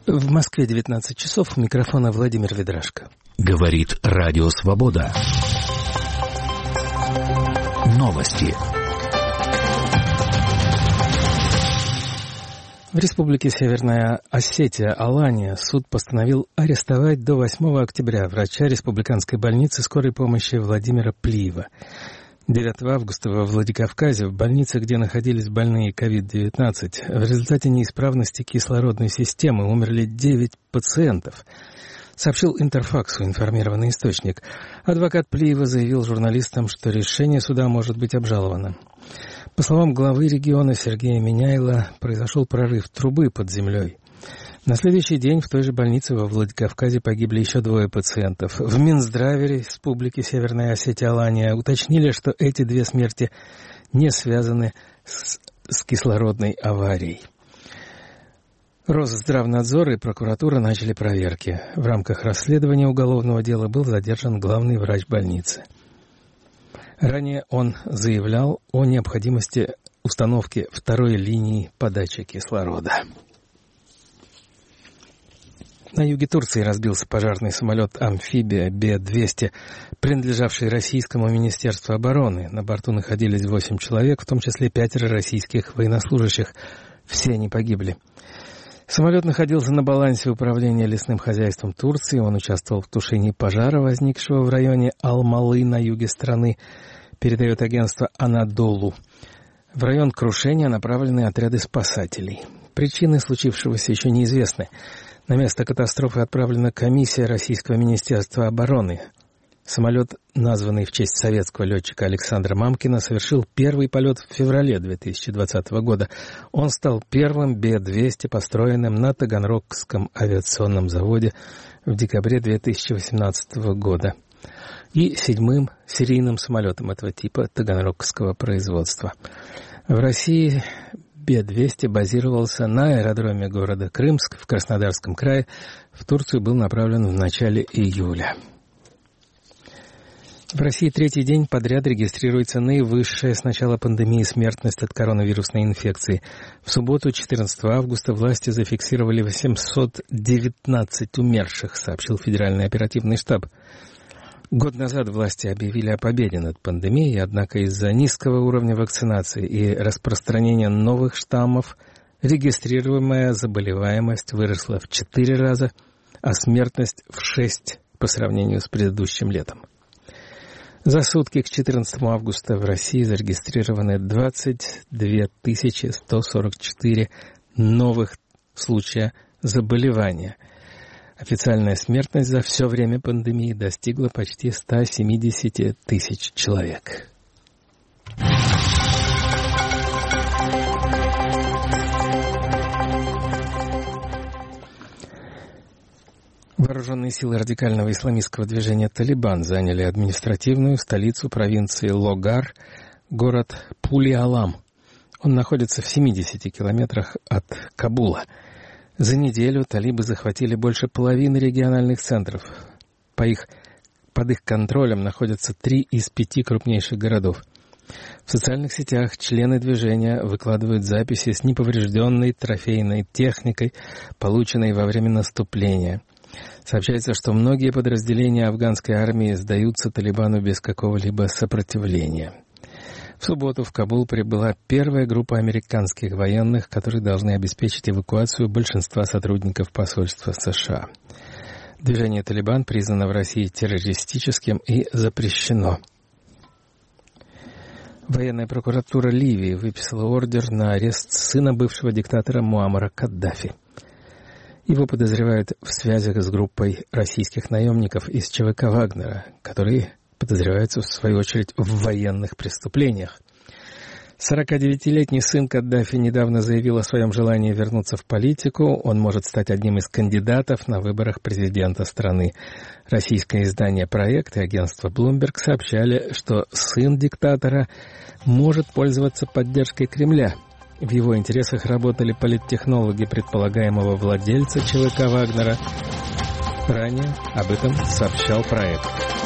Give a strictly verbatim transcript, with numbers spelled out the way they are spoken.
В Москве девятнадцать часов, у микрофона Владимир Ведрашко. Говорит Радио Свобода. Новости. В Республике Северная Осетия Алания суд постановил арестовать до восьмого октября врача республиканской больницы скорой помощи Владимира Плиева. девятого августа во Владикавказе, в больнице, где находились больные ковид девятнадцать, в результате неисправности кислородной системы умерли девять пациентов, сообщил Интерфаксу информированный источник. Адвокат Плиева заявил журналистам, что решение суда может быть обжаловано. По словам главы региона Сергея Миняйла, произошел прорыв трубы под землей. На следующий день в той же больнице во Владикавказе погибли еще двое пациентов. В Минздраве Республики Северная Осетия Алания уточнили, что эти две смерти не связаны с, с кислородной аварией. Росздравнадзор и прокуратура начали проверки. В рамках расследования уголовного дела был задержан главный врач больницы. Ранее он заявлял о необходимости установки второй линии подачи кислорода. На юге Турции разбился пожарный самолет-амфибия Бе двести, принадлежавший Российскому министерству обороны. На борту находились восемь человек, в том числе пятеро российских военнослужащих. Все они погибли. Самолет находился на балансе управления лесным хозяйством Турции. Он участвовал в тушении пожара, возникшего в районе Алмалы на юге страны, передает агентство «Анадолу». В район крушения направлены отряды спасателей. Причины случившегося еще неизвестны. На место катастрофы отправлена комиссия Российского министерства обороны. Самолет, названный в честь советского летчика Александра Мамкина, совершил первый полет в феврале две тысячи двадцатого года. Он стал первым Бе двести, построенным на Таганрогском авиационном заводе в декабре две тысячи восемнадцатого года, и седьмым серийным самолетом этого типа таганрогского производства. В России Бе двести базировался на аэродроме города Крымск в Краснодарском крае. В Турцию был направлен в начале июля. В России третий день подряд регистрируется наивысшая с начала пандемии смертность от коронавирусной инфекции. В субботу, четырнадцатого августа, власти зафиксировали восемьсот девятнадцать умерших, сообщил Федеральный оперативный штаб. Год назад власти объявили о победе над пандемией, однако из-за низкого уровня вакцинации и распространения новых штаммов регистрируемая заболеваемость выросла в четыре раза, а смертность в шесть по сравнению с предыдущим летом. За сутки к четырнадцатому августа в России зарегистрированы двадцать две тысячи сто сорок четыре новых случая заболевания. Официальная смертность за все время пандемии достигла почти ста семидесяти тысяч человек. Вооруженные силы радикального исламистского движения «Талибан» заняли административную столицу провинции Логар, город Пули-Алам. Он находится в семидесяти километрах от Кабула. За неделю талибы захватили больше половины региональных центров. По их, под их контролем находятся три из пяти крупнейших городов. В социальных сетях члены движения выкладывают записи с неповрежденной трофейной техникой, полученной во время наступления. Сообщается, что многие подразделения афганской армии сдаются Талибану без какого-либо сопротивления. В субботу в Кабул прибыла первая группа американских военных, которые должны обеспечить эвакуацию большинства сотрудников посольства США. Движение «Талибан» признано в России террористическим и запрещено. Военная прокуратура Ливии выписала ордер на арест сына бывшего диктатора Муаммара Каддафи. Его подозревают в связях с группой российских наемников из ЧВК «Вагнера», которые подозреваются, в свою очередь, в военных преступлениях. сорокадевятилетний сын Каддафи недавно заявил о своем желании вернуться в политику. Он может стать одним из кандидатов на выборах президента страны. Российское издание «Проект» и агентство Bloomberg сообщали, что сын диктатора может пользоваться поддержкой Кремля. В его интересах работали политтехнологи предполагаемого владельца ЧВК «Вагнера». Ранее об этом сообщал «Проект».